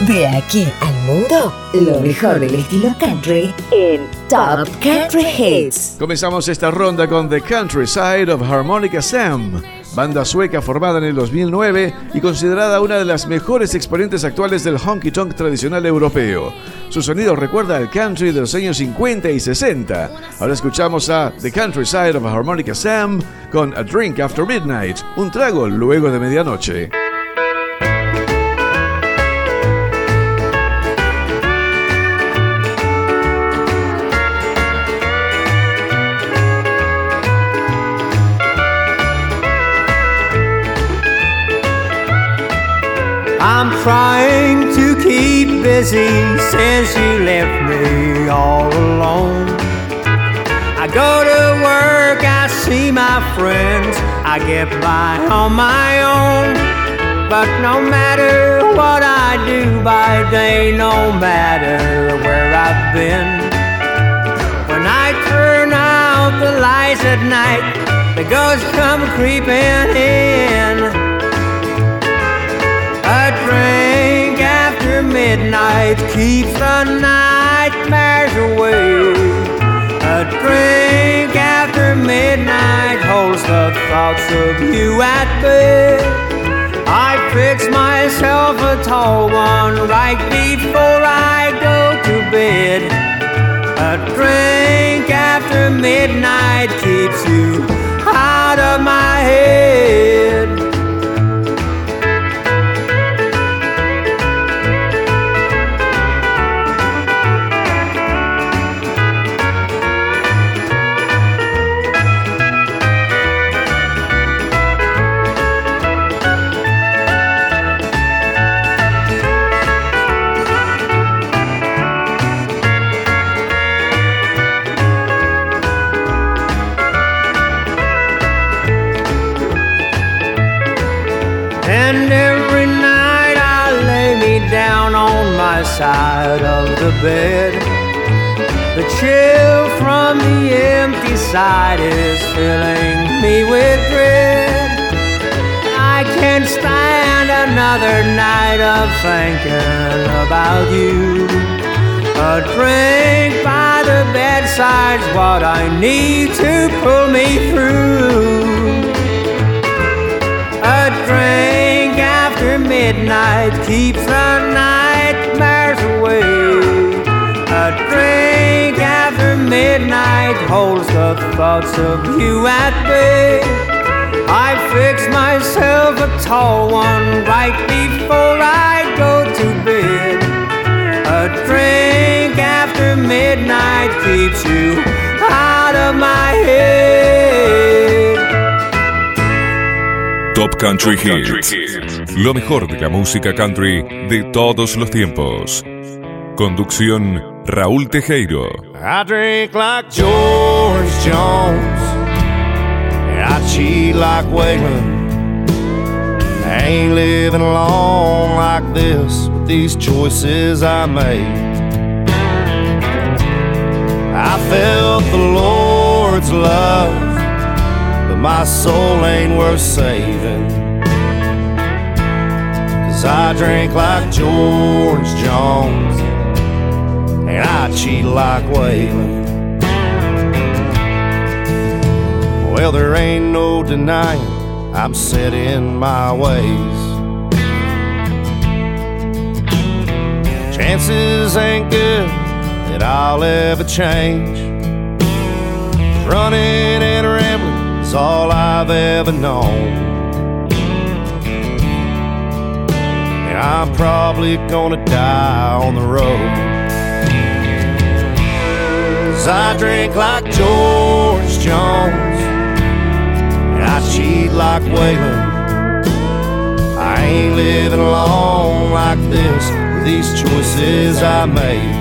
De aquí al mundo, lo mejor del estilo country en Top Country Hits. Comenzamos esta ronda con The Countryside of Harmonica Sam, banda sueca formada en el 2009 y considerada una de las mejores exponentes actuales del honky tonk tradicional europeo. Su sonido recuerda al country de los años 50 y 60. Ahora escuchamos a The Countryside of Harmonica Sam con A Drink After Midnight, un trago luego de medianoche. I'm trying to keep busy since you left me all alone. I go to work, I see my friends, I get by on my own. But no matter what I do by day, no matter where I've been, when I turn out the lights at night, the ghosts come creeping in. A drink after midnight keeps the nightmares away. A drink after midnight holds the thoughts of you at bay. I fix myself a tall one right before I go to bed. A drink after midnight keeps you out of my head. And every night I lay me down on my side of the bed. The chill from the empty side is filling me with dread. I can't stand another night of thinking about you. A drink by the bedside's what I need to pull me through. A drink after midnight keeps the nightmares away. A drink after midnight holds the thoughts of you at bay. I fix myself a tall one right before I go to bed. A drink after midnight keeps you out of my head. Top Country Hits. Lo mejor de la música country de todos los tiempos. Conducción Raúl Tejero. I drink like George Jones, and I cheat like Waylon. I ain't living long like this with these choices I made. I felt the Lord's love, but my soul ain't worth saving. 'Cause I drink like George Jones, and I cheat like Waylon. Well, there ain't no denying I'm set in my ways. Chances ain't good that I'll ever change. Running and rambling is all I've ever known. And I'm probably gonna die on the road. 'Cause I drink like George Jones, and I cheat like Waylon. I ain't living long like this with these choices I made.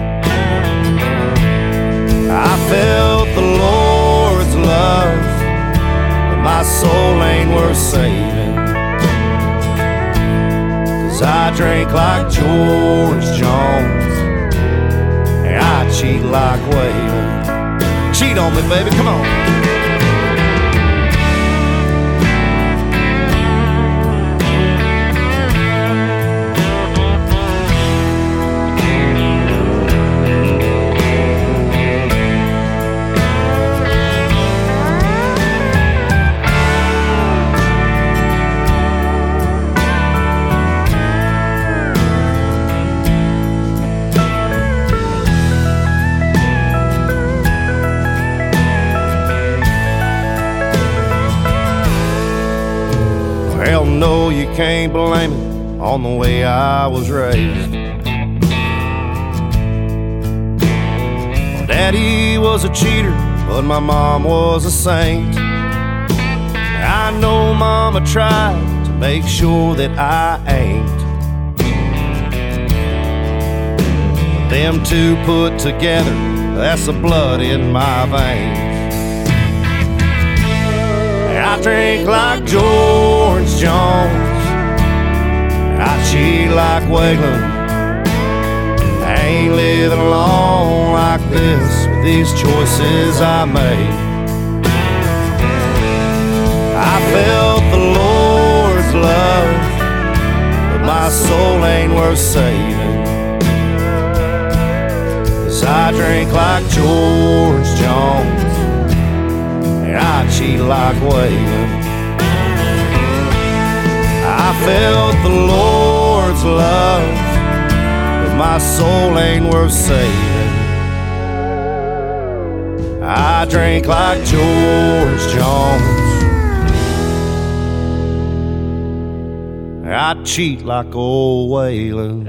I felt the Lord's love, but my soul ain't worth saving. 'Cause I drink like George Jones, and I cheat like Waylon. Cheat on me, baby, come on. no, you can't blame it on the way I was raised. Well, Daddy was a cheater, but my mom was a saint. I know Mama tried to make sure that I ain't. But them two put together, that's the blood in my veins. I drink like George Jones, I cheat like Waylon. I ain't living long like this with these choices I made. I felt the Lord's love, but my soul ain't worth saving. 'Cause I drink like George Jones, and I cheat like Waylon. I felt the Lord's love, but my soul ain't worth saving. I drink like George Jones, I cheat like old Waylon.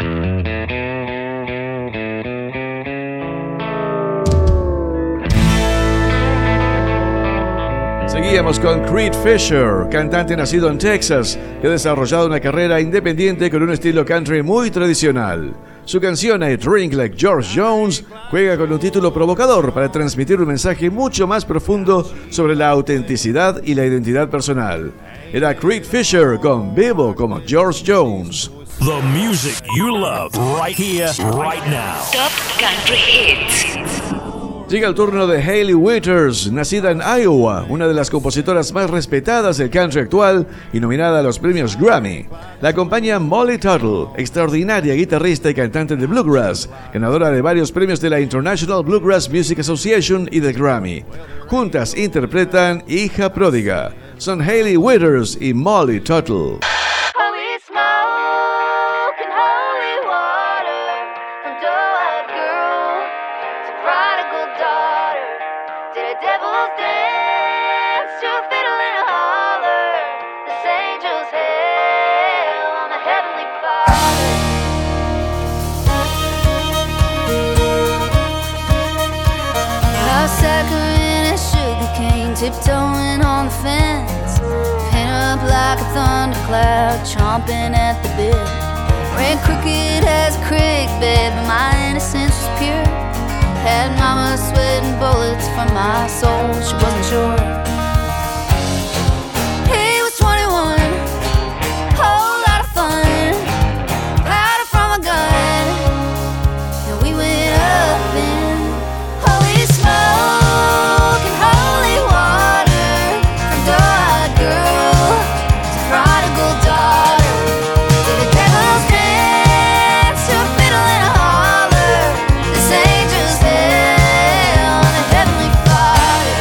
Seguíamos con Creed Fisher, cantante nacido en Texas, que ha desarrollado una carrera independiente con un estilo country muy tradicional. Su canción I Drink Like George Jones juega con un título provocador para transmitir un mensaje mucho más profundo sobre la autenticidad y la identidad personal. Era Creed Fisher con Vivo como George Jones. The music you love right here, right now. Top Country Hits. Llega el turno de Hailey Whitters, nacida en Iowa, una de las compositoras más respetadas del country actual y nominada a los premios Grammy. La acompaña Molly Tuttle, extraordinaria guitarrista y cantante de bluegrass, ganadora de varios premios de la International Bluegrass Music Association y del Grammy. Juntas interpretan Hija Pródiga. Son Hailey Whitters y Molly Tuttle. Tiptoeing on the fence, pin up like a thundercloud, chomping at the bit. Ran crooked as a creek bed, but my innocence was pure. Had mama sweating bullets from my soul, she wasn't sure. He was 21, whole lot of fun, powder from a gun, and we went up in holy smoke and holy water. From doe-eyed girl to prodigal daughter, did a devil's dance to a fiddle and a holler. This angel's hell and a heavenly fire.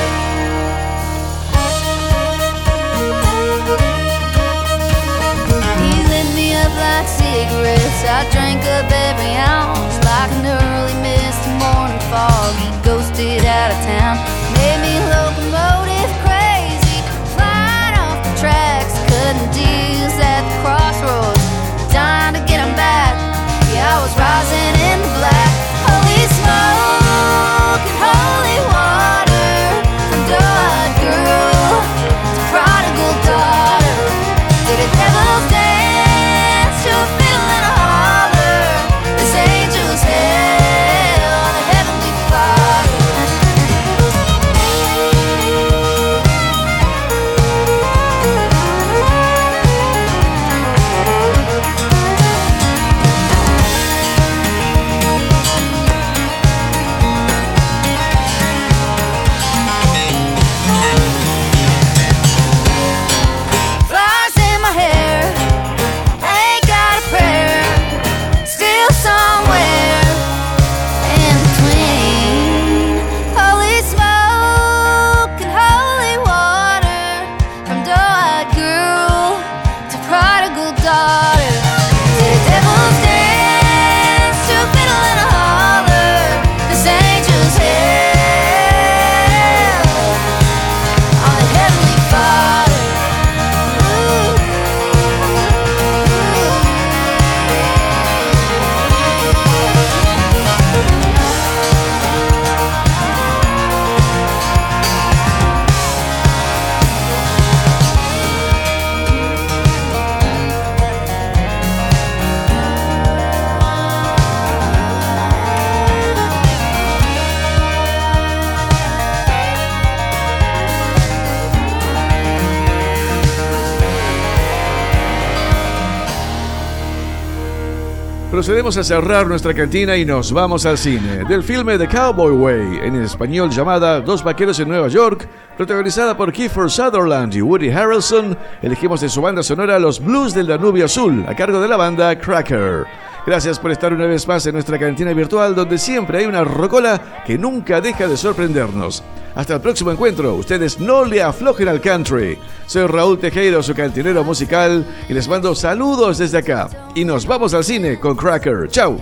He lit me up like cigarettes, I drank up every ounce. Like an early misty morning fog, he ghosted out of town. Made me locomotive crazy, flying off the tracks, cutting deals at the crossroads, dying to get him back. Yeah, I was rising in the black. Holy smoke and holy water. From doe-eyed girl to prodigal daughter, did a devil's dance to a fiddle and a holler. This angel's hell and a heavenly fire. Flowers in my hair, procedemos a cerrar nuestra cantina y nos vamos al cine. Del filme The Cowboy Way, en español llamada Dos Vaqueros en Nueva York, protagonizada por Kiefer Sutherland y Woody Harrelson, elegimos de su banda sonora Los Blues del Danubio Azul, a cargo de la banda Cracker. Gracias por estar una vez más en nuestra cantina virtual, donde siempre hay una rocola que nunca deja de sorprendernos. Hasta el próximo encuentro, ustedes no le aflojen al country. Soy Raúl Tejero, su cantinero musical, y les mando saludos desde acá. Y nos vamos al cine con Cracker. ¡Chao!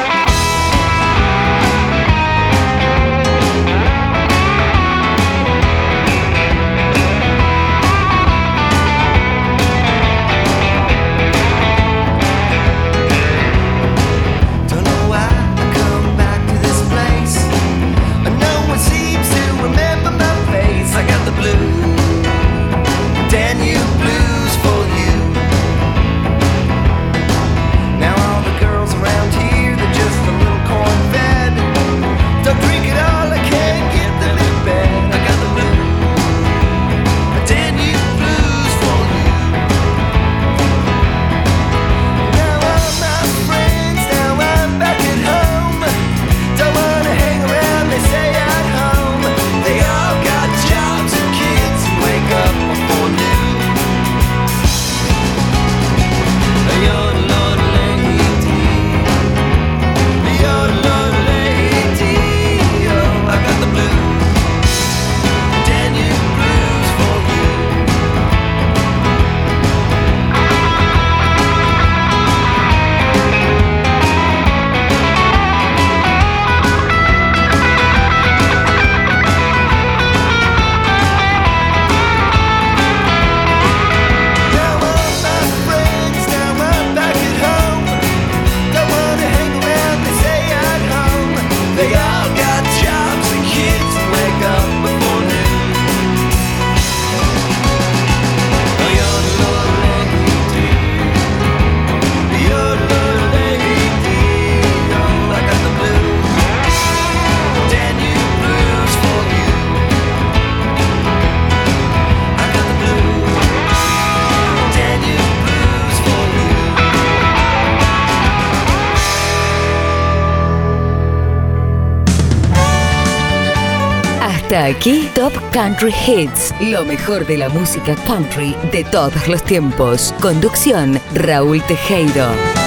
Hasta aquí Top Country Hits, lo mejor de la música country de todos los tiempos. Conducción, Raúl Tejero.